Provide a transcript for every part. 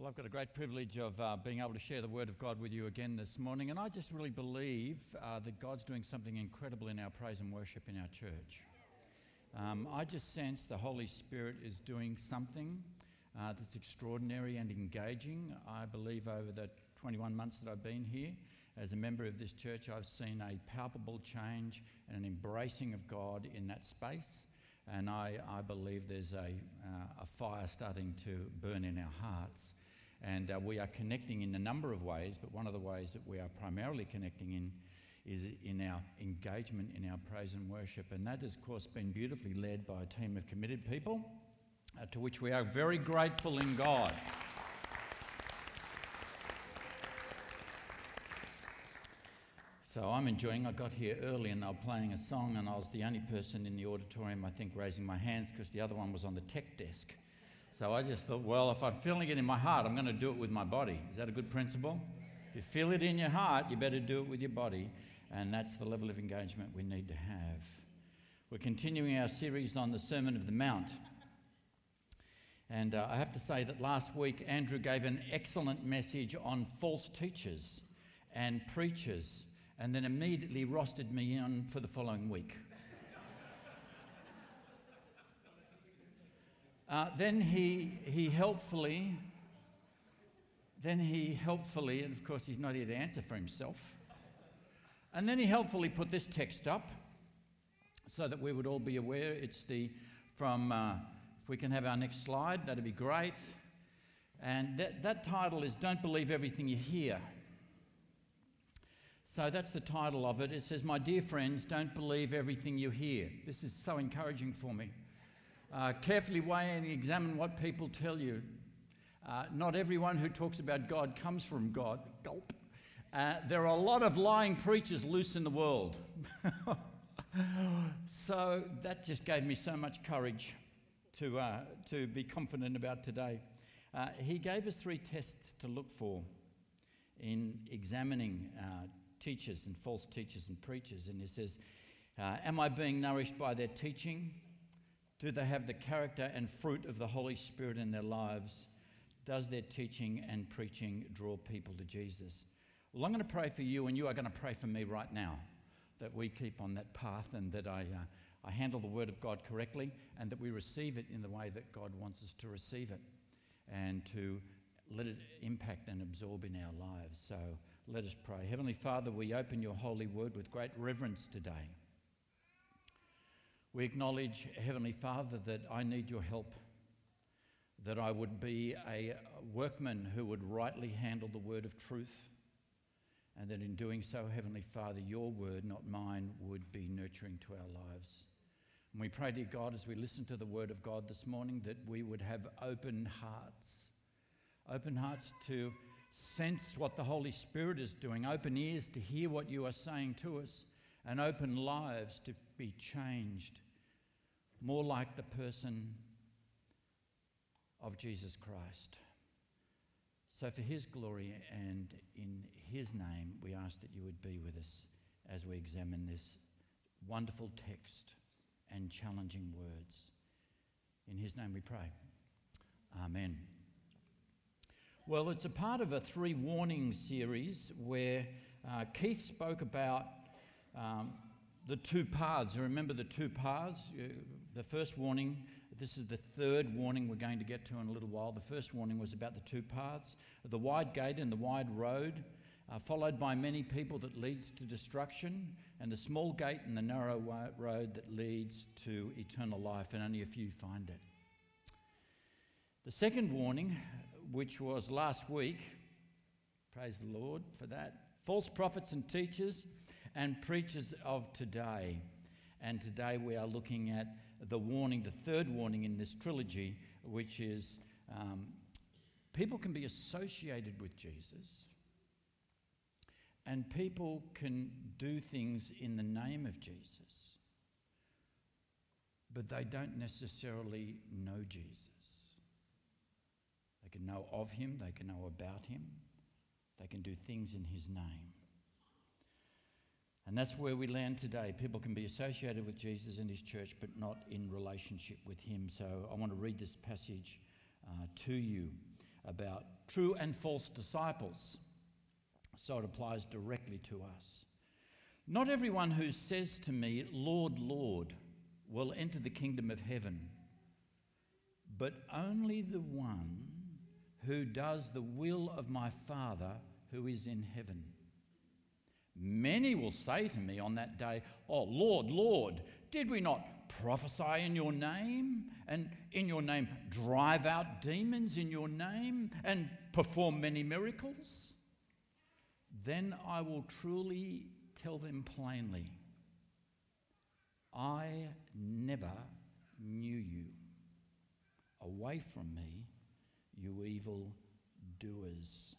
Well, I've got a great privilege of being able to share the Word of God with you again this morning, and I just really believe that God's doing something incredible in our praise and worship in our church. I just sense the Holy Spirit is doing something that's extraordinary and engaging. I believe over the 21 months that I've been here as a member of this church, I've seen a palpable change and an embracing of God in that space. And I believe there's a fire starting to burn in our hearts. And we are connecting in a number of ways, but one of the ways that we are primarily connecting in is in our engagement in our praise and worship. And that has, of course, been beautifully led by a team of committed people, to which we are very grateful in God. So I'm enjoying. I got here early and they were playing a song and I was the only person in the auditorium, I think, raising my hands because the other one was on the tech desk. So I just thought, well, if I'm feeling it in my heart, I'm going to do it with my body. Is that a good principle? If you feel it in your heart, you better do it with your body. And that's the level of engagement we need to have. We're continuing our series on the Sermon of the Mount. And I have to say that last week, Andrew gave an excellent message on false teachers and preachers, and then immediately rostered me on for the following week. Then he helpfully, and of course he's not here to answer for himself, and then he helpfully put this text up so that we would all be aware. It's if we can have our next slide, that'd be great. And that title is Don't Believe Everything You Hear. So that's the title of it. It says, my dear friends, don't believe everything you hear. This is so encouraging for me. Carefully weigh and examine what people tell you. Not everyone who talks about God comes from God. Gulp. There are a lot of lying preachers loose in the world. So that just gave me so much courage to be confident about today. He gave us 3 tests to look for in examining teachers and false teachers and preachers. And he says, am I being nourished by their teaching? Do they have the character and fruit of the Holy Spirit in their lives? Does their teaching and preaching draw people to Jesus? Well, I'm going to pray for you, and you are going to pray for me right now, that we keep on that path and that I handle the Word of God correctly and that we receive it in the way that God wants us to receive it and to let it impact and absorb in our lives. So let us pray. Heavenly Father, we open your holy word with great reverence today. We acknowledge, Heavenly Father, that I need your help, that I would be a workman who would rightly handle the word of truth, and that in doing so, Heavenly Father, your word, not mine, would be nurturing to our lives. And we pray, dear God, as we listen to the word of God this morning, that we would have open hearts to sense what the Holy Spirit is doing, open ears to hear what you are saying to us, and open lives to be changed more like the person of Jesus Christ. So for his glory and in his name, we ask that you would be with us as we examine this wonderful text and challenging words. In his name we pray. Amen. Well, it's a part of a 3 warning series where Keith spoke about the 2 paths. You remember the 2 paths? The first warning, this is the 3rd warning we're going to get to in a little while. The first warning was about the 2 paths, the wide gate and the wide road, followed by many people that leads to destruction, and the small gate and the narrow road that leads to eternal life, and only a few find it. The second warning, which was last week, praise the Lord for that, false prophets and teachers and preachers of today. And today we are looking at the warning, the 3rd warning in this trilogy, which is people can be associated with Jesus and people can do things in the name of Jesus, but they don't necessarily know Jesus. They can know of him, they can know about him, they can do things in his name. And that's where we land today. People can be associated with Jesus and his church, but not in relationship with him. So I want to read this passage to you. about true and false disciples. So it applies directly to us. Not everyone who says to me, Lord, Lord, will enter the kingdom of heaven, but only the one who does the will of my Father who is in heaven. Many will say to me on that day, Oh, Lord, Lord, did we not prophesy in your name, and in your name drive out demons in your name, and perform many miracles? Then I will truly tell them plainly, I never knew you. Away from me, you evil doers.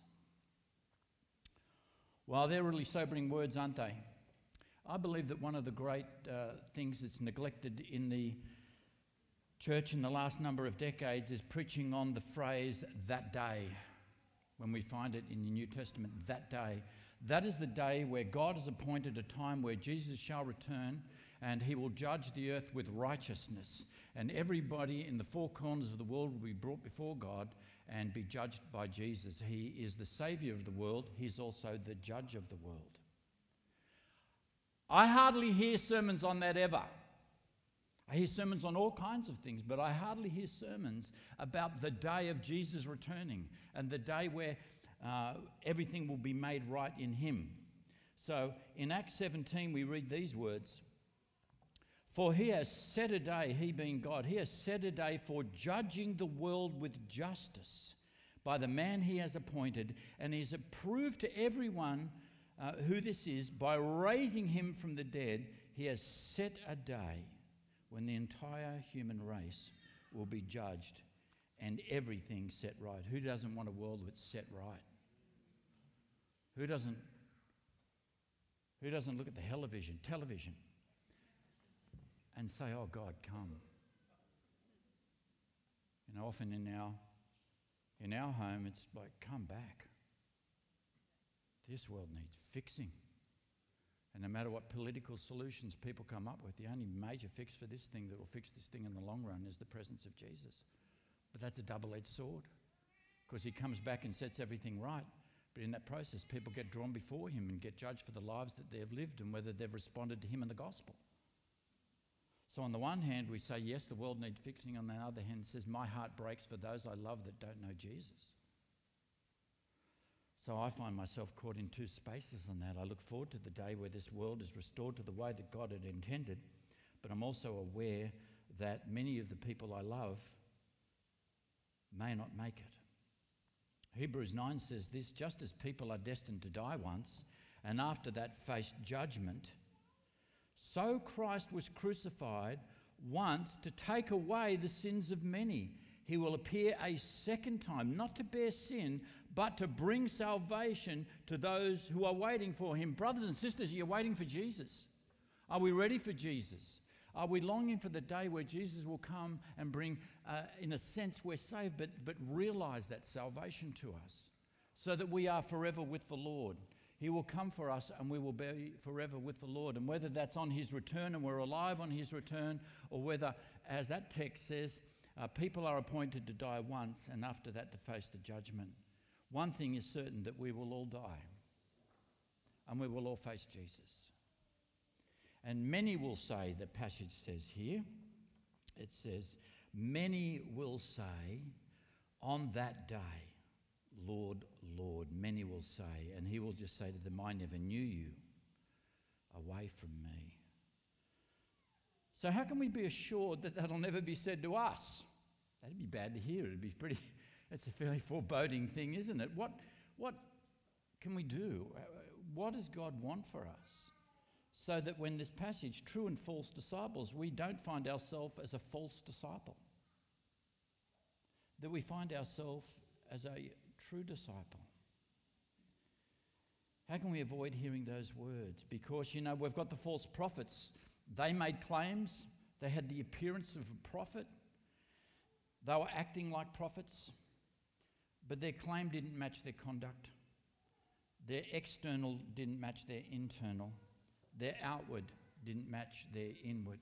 Well, they're really sobering words, aren't they? I believe that one of the great things that's neglected in the church in the last number of decades is preaching on the phrase, that day, when we find it in the New Testament, that day. That is the day where God has appointed a time where Jesus shall return and he will judge the earth with righteousness. And everybody in the four corners of the world will be brought before God and be judged by Jesus. He is the Saviour of the world. He's also the judge of the world. I hardly hear sermons on that ever. I hear sermons on all kinds of things, but I hardly hear sermons about the day of Jesus returning and the day where everything will be made right in him. So in Acts 17 we read these words, For he has set a day, he being God, he has set a day for judging the world with justice by the man he has appointed, and he has approved to everyone who this is, by raising him from the dead. He has set a day when the entire human race will be judged and everything set right. Who doesn't want a world that's set right? Who doesn't look at the television and say, oh God, come? You know, often in our home it's like, come back. This world needs fixing. And no matter what political solutions people come up with, the only major fix for this thing that will fix this thing in the long run is the presence of Jesus. But that's a double-edged sword, because he comes back and sets everything right. But in that process, people get drawn before him and get judged for the lives that they've lived and whether they've responded to him and the gospel. So on the one hand, we say, yes, the world needs fixing. On the other hand, it says, my heart breaks for those I love that don't know Jesus. So I find myself caught in two spaces on that. I look forward to the day where this world is restored to the way that God had intended, but I'm also aware that many of the people I love may not make it. Hebrews 9 says this, just as people are destined to die once, and after that face judgment, so Christ was crucified once to take away the sins of many. He will appear a second time, not to bear sin, but to bring salvation to those who are waiting for him. Brothers and sisters, are you waiting for Jesus? Are we ready for Jesus? Are we longing for the day where Jesus will come and bring, in a sense, we're saved, but realize that salvation to us so that we are forever with the Lord? He will come for us and we will be forever with the Lord. And whether that's on his return and we're alive on his return, or whether, as that text says, people are appointed to die once and after that to face the judgment. One thing is certain, that we will all die and we will all face Jesus. And many will say, the passage says here, it says, many will say on that day, Lord, Lord. Many will say, and he will just say to them, I never knew you. Away from me. So how can we be assured that that'll never be said to us? That'd be bad to hear. It's a fairly foreboding thing, isn't it? What can we do? What does God want for us? So that when this passage, true and false disciples, we don't find ourselves as a false disciple. That we find ourselves as a true disciple. How can we avoid hearing those words? Because, we've got the false prophets. They made claims. They had the appearance of a prophet. They were acting like prophets, but their claim didn't match their conduct. Their external didn't match their internal. Their outward didn't match their inward.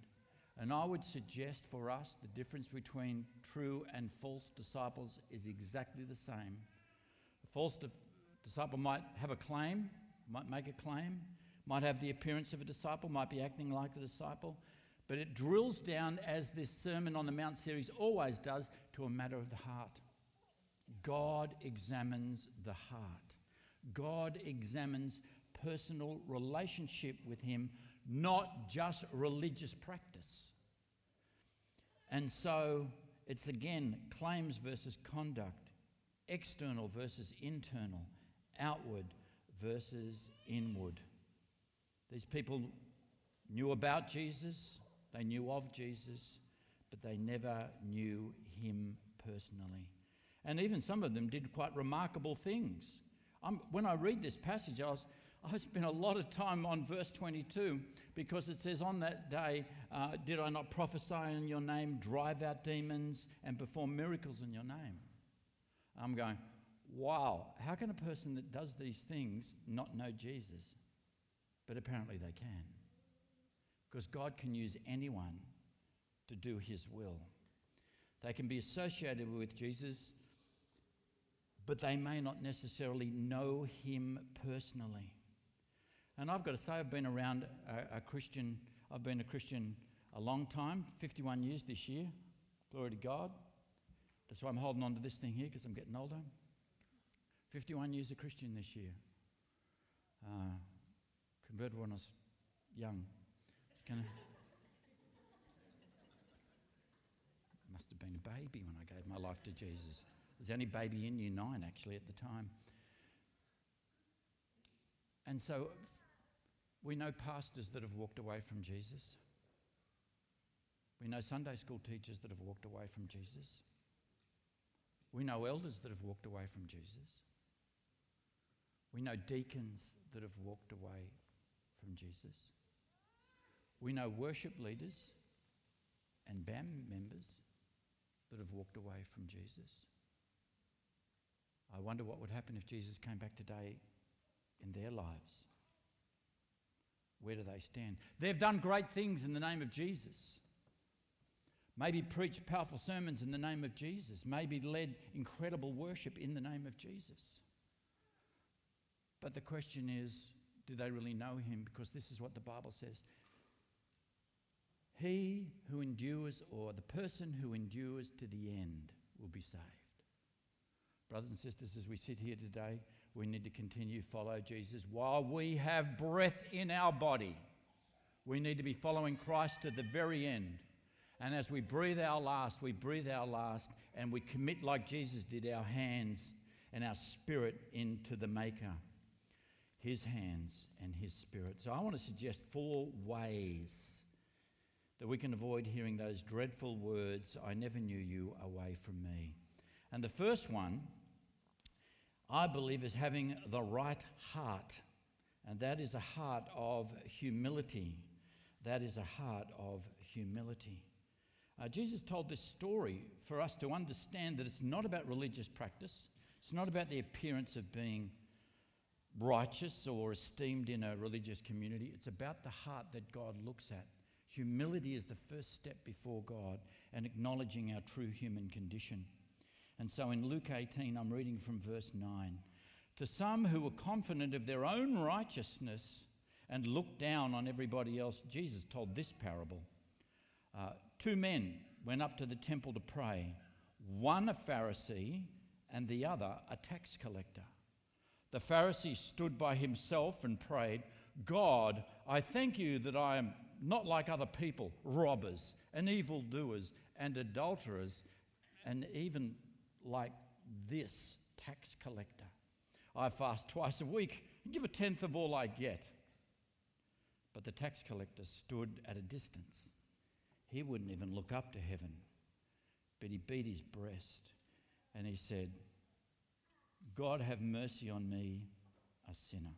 And I would suggest for us the difference between true and false disciples is exactly the same. A false disciple might have a claim, might make a claim, might have the appearance of a disciple, might be acting like a disciple, but it drills down, as this Sermon on the Mount series always does, to a matter of the heart. God examines the heart. God examines personal relationship with him, not just religious practice. And so it's again claims versus conduct, external versus internal, outward versus inward. These people knew about Jesus, they knew of Jesus, but they never knew him personally. And even some of them did quite remarkable things. When I read this passage, I spent a lot of time on verse 22 because it says, on that day, did I not prophesy in your name, drive out demons, and perform miracles in your name? I'm going, wow, how can a person that does these things not know Jesus? But apparently they can. Because God can use anyone to do his will. They can be associated with Jesus, but they may not necessarily know him personally. And I've got to say, I've been around I've been a Christian a long time, 51 years this year. Glory to God. That's why I'm holding on to this thing here, because I'm getting older. 51 years a Christian this year. Converted when I was young. Must have been a baby when I gave my life to Jesus. I was the only baby in Year 9 actually at the time. And so we know pastors that have walked away from Jesus. We know Sunday school teachers that have walked away from Jesus. We know elders that have walked away from Jesus. We know deacons that have walked away from Jesus. We know worship leaders and band members that have walked away from Jesus. I wonder what would happen if Jesus came back today in their lives. Where do they stand? They've done great things in the name of Jesus. Maybe preached powerful sermons in the name of Jesus. Maybe led incredible worship in the name of Jesus. But the question is, do they really know him? Because this is what the Bible says. He who endures, or the person who endures to the end, will be saved. Brothers and sisters, as we sit here today, we need to continue to follow Jesus while we have breath in our body. We need to be following Christ to the very end. And as we breathe our last, and we commit like Jesus did, our hands and our spirit into the Maker, his hands and his spirit. So I want to suggest 4 ways that we can avoid hearing those dreadful words, I never knew you, away from me. And the first one, I believe, is having the right heart. And that is a heart of humility. That is a heart of humility. Jesus told this story for us to understand that it's not about religious practice. It's not about the appearance of being righteous or esteemed in a religious community. It's about the heart that God looks at. Humility is the first step before God and acknowledging our true human condition. And so in Luke 18, I'm reading from verse 9. To some who were confident of their own righteousness and looked down on everybody else, Jesus told this parable. 2 men went up to the temple to pray, one a Pharisee and the other a tax collector. The Pharisee stood by himself and prayed, God, I thank you that I am not like other people, robbers and evildoers and adulterers, and even like this tax collector. I fast twice a week and give 1/10 of all I get. But the tax collector stood at a distance. He wouldn't even look up to heaven, but he beat his breast and he said, God, have mercy on me, a sinner.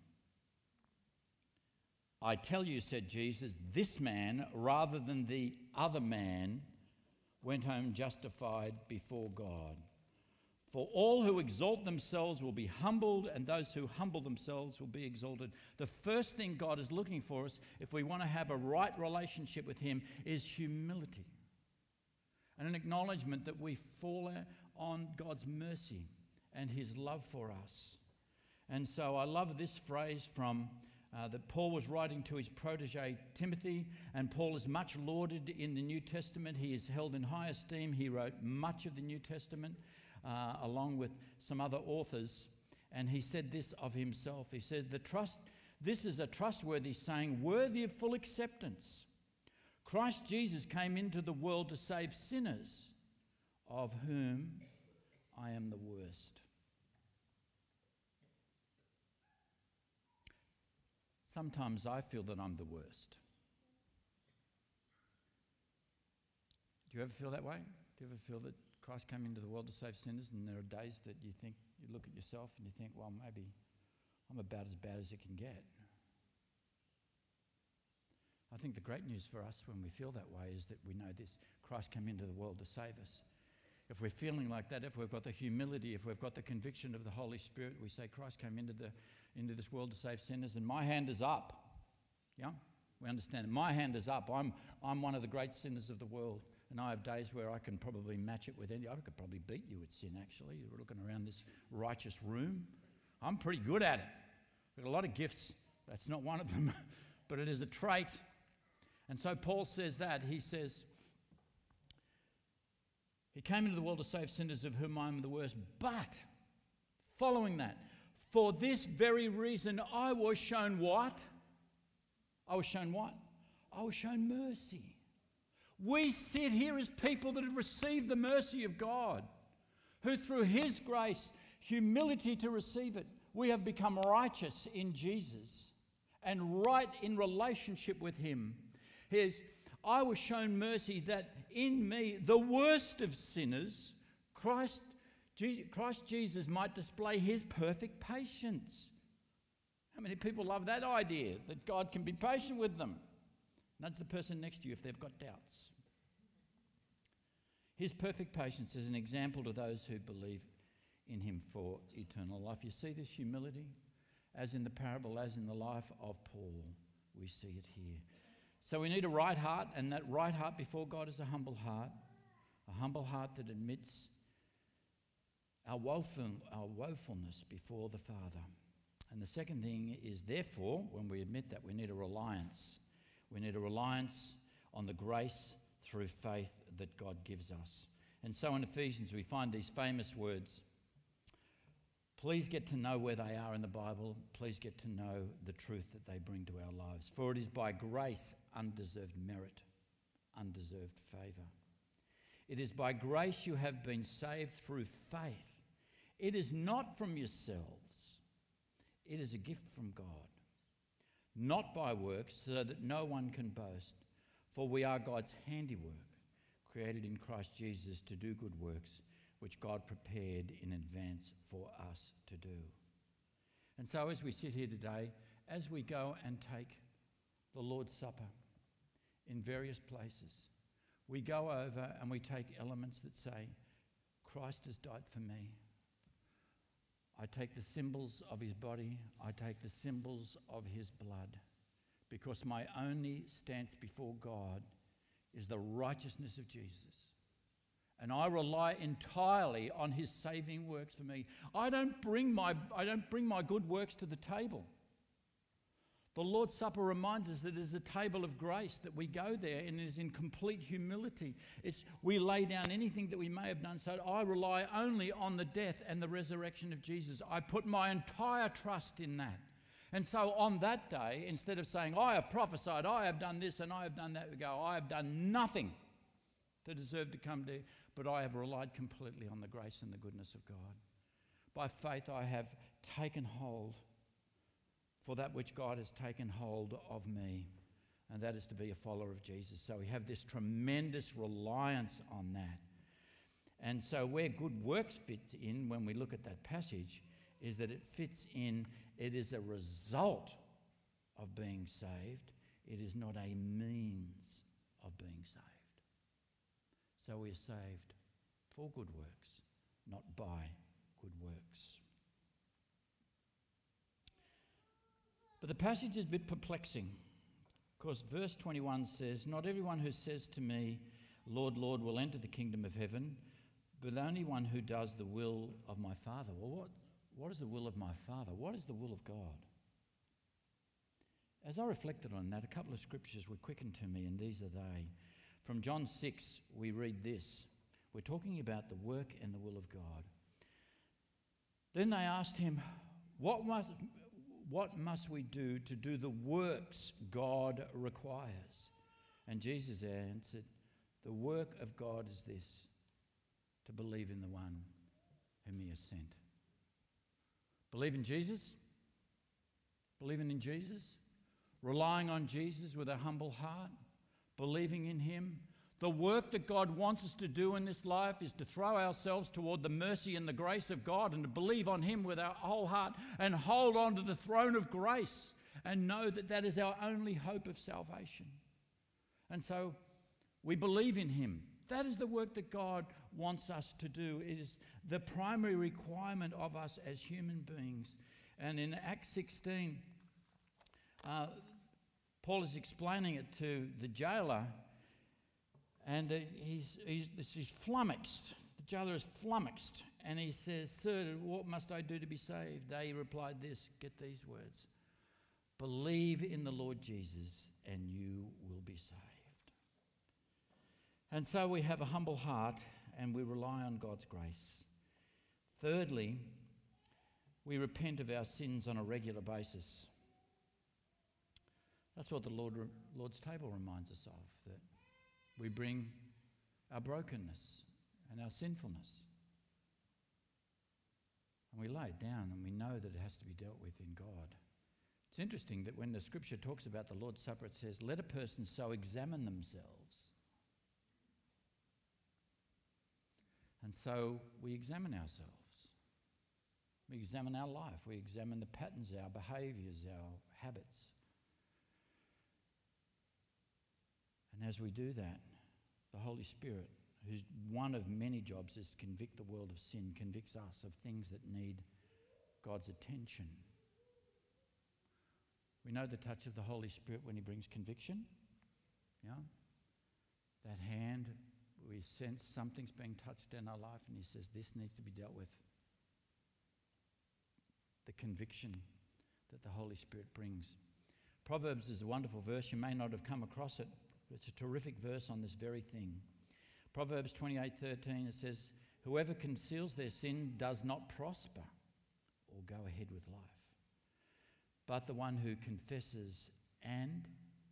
I tell you, said Jesus, this man, rather than the other man, went home justified before God. For all who exalt themselves will be humbled, and those who humble themselves will be exalted. The first thing God is looking for us, if we want to have a right relationship with him, is humility. And an acknowledgement that we fall on God's mercy and his love for us. And so I love this phrase from that Paul was writing to his protege Timothy, and Paul is much lauded in the New Testament. He is held in high esteem. He wrote much of the New Testament along with some other authors, and he said this of himself. He said, this is a trustworthy saying, worthy of full acceptance. Christ Jesus came into the world to save sinners, of whom I am the worst. Sometimes I feel that I'm the worst. Do you ever feel that way? Do you ever feel that Christ came into the world to save sinners, and there are days that you think, you look at yourself and you think, well, maybe I'm about as bad as it can get. I think the great news for us when we feel that way is that we know this: Christ came into the world to save us. If we're feeling like that, if we've got the humility, if we've got the conviction of the Holy Spirit, we say Christ came into this world to save sinners, and my hand is up. Yeah? We understand. My hand is up. I'm one of the great sinners of the world, and I have days where I can probably match it with any. I could probably beat you at sin, actually. You're looking around this righteous room. I'm pretty good at it. I've got a lot of gifts. That's not one of them, but it is a trait. And so Paul says that. He says, he came into the world to save sinners, of whom I am the worst. But, following that, for this very reason I was shown what? I was shown what? I was shown mercy. We sit here as people that have received the mercy of God, who through his grace, humility to receive it, we have become righteous in Jesus and right in relationship with him. I was shown mercy that in me, the worst of sinners, Christ Jesus might display his perfect patience. How many people love that idea, that God can be patient with them? Nudge the person next to you if they've got doubts. His perfect patience is an example to those who believe in him for eternal life. You see this humility? As in the parable, as in the life of Paul, we see it here. So we need a right heart, and that right heart before God is a humble heart that admits our woefulness before the Father. And the second thing is, therefore, when we admit that, we need a reliance. We need a reliance on the grace through faith that God gives us. And so in Ephesians we find these famous words. Please get to know where they are in the Bible. Please get to know the truth that they bring to our lives. For it is by grace, undeserved merit, undeserved favour. It is by grace you have been saved through faith. It is not from yourselves. It is a gift from God. Not by works, so that no one can boast. For we are God's handiwork, created in Christ Jesus to do good works, which God prepared in advance for us to do. And so as we sit here today, as we go and take the Lord's Supper in various places, we go over and we take elements that say, Christ has died for me. I take the symbols of his body, I take the symbols of his blood, because my only stance before God is the righteousness of Jesus. And I rely entirely on his saving works for me. I don't bring my good works to the table. The Lord's Supper reminds us that it is a table of grace, that we go there and it is in complete humility. We lay down anything that we may have done. So I rely only on the death and the resurrection of Jesus. I put my entire trust in that. And so on that day, instead of saying, I have prophesied, I have done this and I have done that, we go, I have done nothing to deserve to come to, but I have relied completely on the grace and the goodness of God. By faith I have taken hold for that which God has taken hold of me, and that is to be a follower of Jesus. So we have this tremendous reliance on that. And so where good works fit in when we look at that passage is that it fits in, it is a result of being saved. It is not a means of being saved. So we are saved for good works, not by good works. But the passage is a bit perplexing, because verse 21 says, "Not everyone who says to me, 'Lord, Lord,' will enter the kingdom of heaven, but only one who does the will of my Father." Well, what is the will of my Father? What is the will of God? As I reflected on that, a couple of scriptures were quickened to me, and these are they. From John 6, we read this. We're talking about the work and the will of God. Then they asked him, What must we do to do the works God requires? And Jesus answered, "The work of God is this, to believe in the one whom he has sent." Believe in Jesus? Believing in Jesus? Relying on Jesus with a humble heart? Believing in him? The work that God wants us to do in this life is to throw ourselves toward the mercy and the grace of God and to believe on him with our whole heart and hold on to the throne of grace and know that that is our only hope of salvation. And so we believe in him. That is the work that God wants us to do. It is the primary requirement of us as human beings. And in Acts 16, Paul is explaining it to the jailer, and he's flummoxed. The jailer is flummoxed, and he says, "Sir, what must I do to be saved?" They replied this, get these words, "Believe in the Lord Jesus, and you will be saved." And so we have a humble heart, and we rely on God's grace. Thirdly, we repent of our sins on a regular basis. That's what the Lord's table reminds us of, that we bring our brokenness and our sinfulness. And we lay it down, and we know that it has to be dealt with in God. It's interesting that when the scripture talks about the Lord's Supper, it says, "Let a person so examine themselves." And so we examine ourselves. We examine our life. We examine the patterns, our behaviours, our habits. And as we do that, the Holy Spirit, whose one of many jobs is to convict the world of sin, convicts us of things that need God's attention. We know the touch of the Holy Spirit when he brings conviction. Yeah? That hand, we sense something's being touched in our life, and he says, this needs to be dealt with. The conviction that the Holy Spirit brings. Proverbs is a wonderful verse. You may not have come across it. It's a terrific verse on this very thing. Proverbs 28:13, it says, "Whoever conceals their sin does not prosper or go ahead with life. But the one who confesses and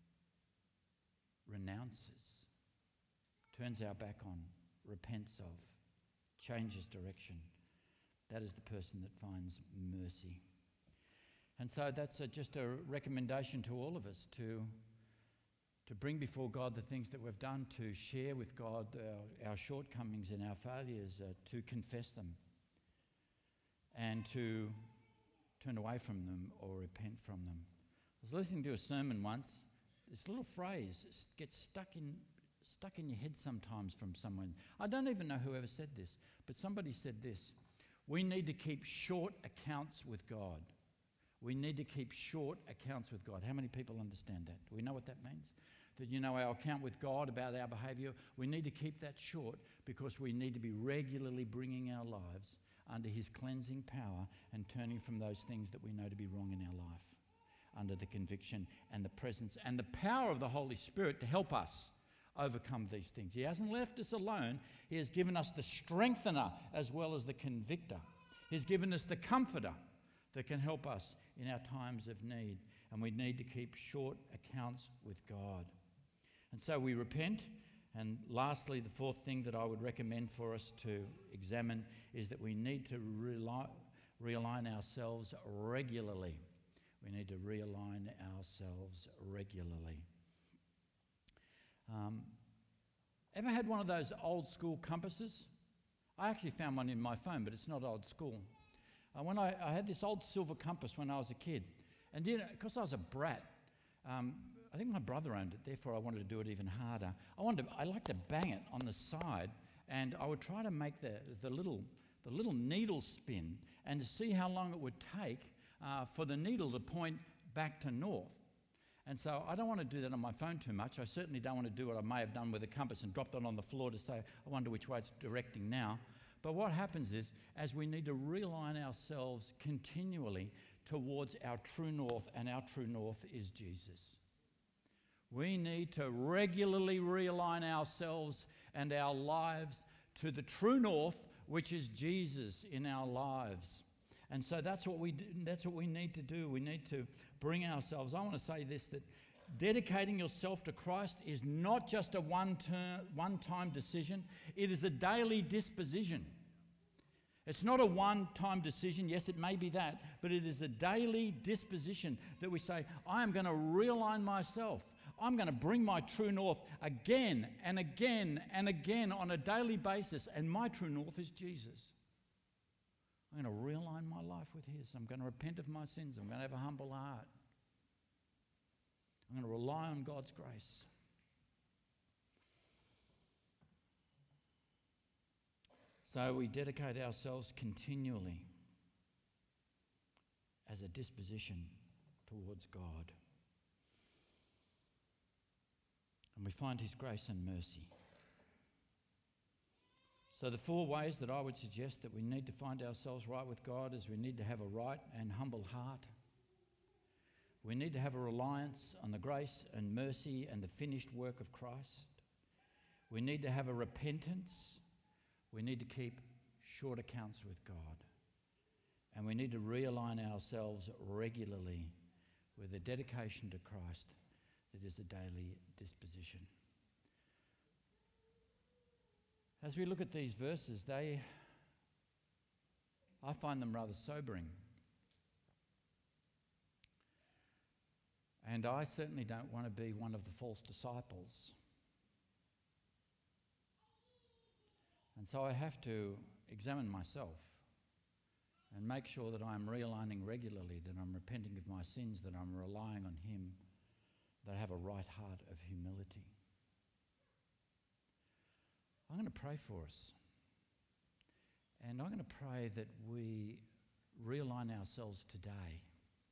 renounces, turns our back on, repents of, changes direction, that is the person that finds mercy." And so that's just a recommendation to all of us to bring before God the things that we've done, to share with God our shortcomings and our failures, to confess them, and to turn away from them or repent from them. I was listening to a sermon once. This little phrase gets stuck in your head sometimes from someone. I don't even know whoever said this, but somebody said this: "We need to keep short accounts with God." We need to keep short accounts with God. How many people understand that? Do we know what that means? That, our account with God about our behaviour, we need to keep that short because we need to be regularly bringing our lives under his cleansing power and turning from those things that we know to be wrong in our life, under the conviction and the presence and the power of the Holy Spirit to help us overcome these things. He hasn't left us alone. He has given us the strengthener as well as the convictor. He's given us the comforter that can help us in our times of need. And we need to keep short accounts with God. And so we repent. And lastly, the fourth thing that I would recommend for us to examine is that we need to realign ourselves regularly. We need to realign ourselves regularly. Ever had one of those old school compasses? I actually found one in my phone, but it's not old school. When I had this old silver compass when I was a kid, and because I was a brat, I think my brother owned it, therefore I wanted to do it even harder. I liked to bang it on the side, and I would try to make the little the little needle spin and to see how long it would take for the needle to point back to north. And so I don't want to do that on my phone too much. I certainly don't want to do what I may have done with a compass and dropped it on the floor to say, I wonder which way it's directing now. But what happens is, as we need to realign ourselves continually towards our true north, and our true north is Jesus. We need to regularly realign ourselves and our lives to the true north, which is Jesus in our lives. And so that's what we need to do. We need to bring ourselves. I want to say this, that dedicating yourself to Christ is not just a one-time decision. It is a daily disposition. It's not a one-time decision. Yes, it may be that, but it is a daily disposition that we say, I am going to realign myself. I'm going to bring my true north again and again and again on a daily basis, and my true north is Jesus. I'm going to realign my life with His. I'm going to repent of my sins. I'm going to have a humble heart. I'm going to rely on God's grace. So we dedicate ourselves continually as a disposition towards God. And we find His grace and mercy. So the 4 ways that I would suggest that we need to find ourselves right with God is we need to have a right and humble heart. We need to have a reliance on the grace and mercy and the finished work of Christ. We need to have a repentance. We need to keep short accounts with God. And we need to realign ourselves regularly with a dedication to Christ that is a daily disposition. As we look at these verses, I find them rather sobering. And I certainly don't want to be one of the false disciples. And so I have to examine myself and make sure that I'm realigning regularly, that I'm repenting of my sins, that I'm relying on Him, that I have a right heart of humility. I'm going to pray for us. And I'm going to pray that we realign ourselves today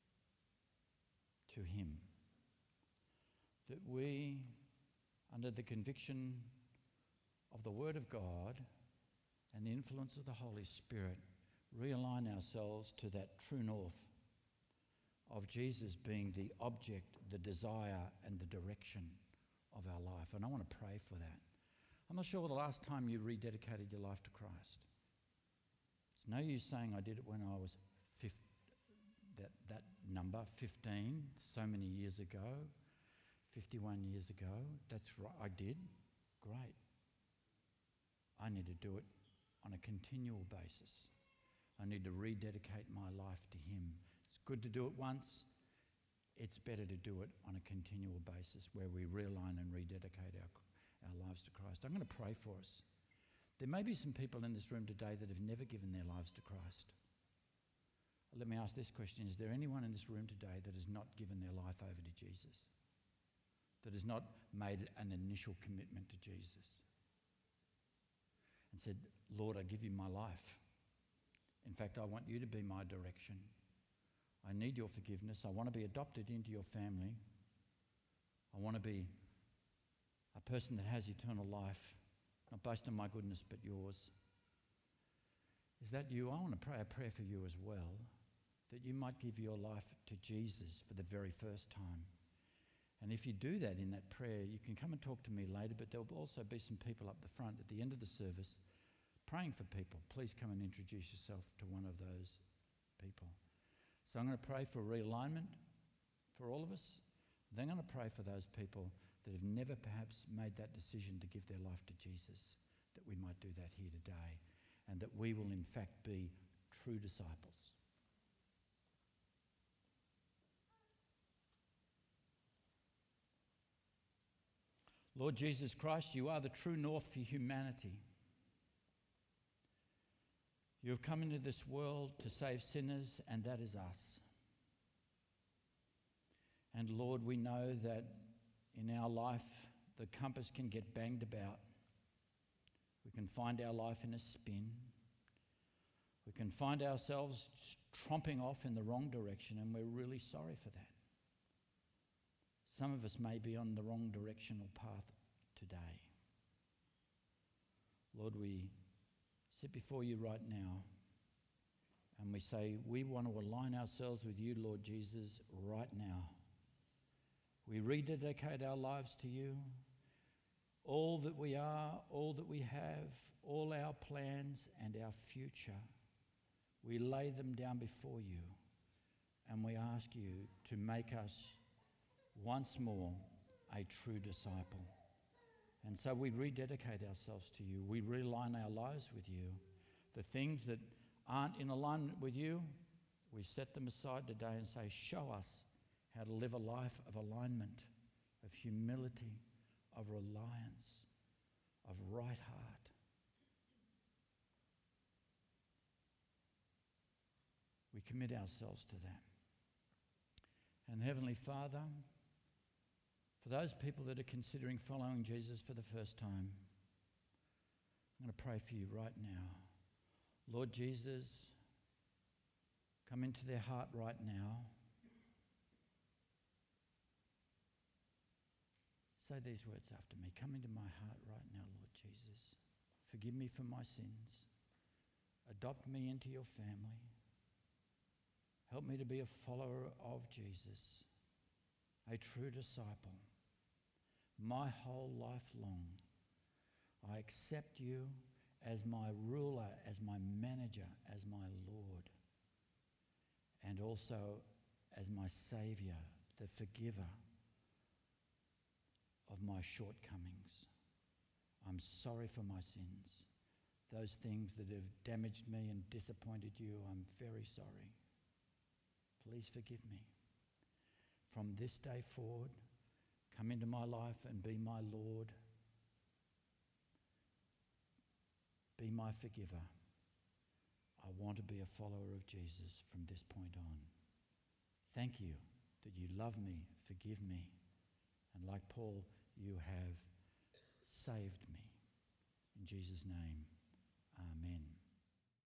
to Him. That we, under the conviction of the Word of God and the influence of the Holy Spirit, realign ourselves to that true north of Jesus being the object, the desire, and the direction of our life. And I want to pray for that. I'm not sure the last time you rededicated your life to Christ. It's no use saying I did it when I was 15, so many years ago, 51 years ago. That's right, I did. Great. I need to do it on a continual basis. I need to rededicate my life to Him. It's good to do it once. It's better to do it on a continual basis where we realign and rededicate our lives to Christ. I'm going to pray for us. There may be some people in this room today that have never given their lives to Christ. Let me ask this question. Is there anyone in this room today that has not given their life over to Jesus? That has not made an initial commitment to Jesus? And said, Lord, I give you my life. In fact, I want you to be my direction. I need your forgiveness. I want to be adopted into your family. I want to be a person that has eternal life, not based on my goodness, but yours. Is that you? I want to pray a prayer for you as well, that you might give your life to Jesus for the very first time. And if you do that in that prayer, you can come and talk to me later, but there will also be some people up the front at the end of the service praying for people. Please come and introduce yourself to one of those people. So I'm going to pray for realignment for all of us. Then I'm going to pray for those people that have never perhaps made that decision to give their life to Jesus, that we might do that here today, and that we will in fact be true disciples. Lord Jesus Christ, you are the true north for humanity. You have come into this world to save sinners, and that is us. And Lord, we know that in our life, the compass can get banged about. We can find our life in a spin. We can find ourselves tromping off in the wrong direction, and we're really sorry for that. Some of us may be on the wrong directional path today. Lord, we sit before you right now and we say we want to align ourselves with you, Lord Jesus, right now. We rededicate our lives to you. All that we are, all that we have, all our plans and our future, we lay them down before you, and we ask you to make us once more a true disciple. And so we rededicate ourselves to you. We realign our lives with you. The things that aren't in alignment with you, we set them aside today and say, show us how to live a life of alignment, of humility, of reliance, of right heart. We commit ourselves to that. And Heavenly Father, for those people that are considering following Jesus for the first time, I'm going to pray for you right now. Lord Jesus, come into their heart right now. Say these words after me. Come into my heart right now, Lord Jesus. Forgive me for my sins. Adopt me into your family. Help me to be a follower of Jesus, a true disciple. My whole life long, I accept you as my ruler, as my manager, as my Lord, and also as my Saviour, the forgiver of my shortcomings. I'm sorry for my sins. Those things that have damaged me and disappointed you, I'm very sorry. Please forgive me. From this day forward, come into my life and be my Lord. Be my forgiver. I want to be a follower of Jesus from this point on. Thank you that you love me, forgive me, and like Paul, you have saved me. In Jesus' name, amen.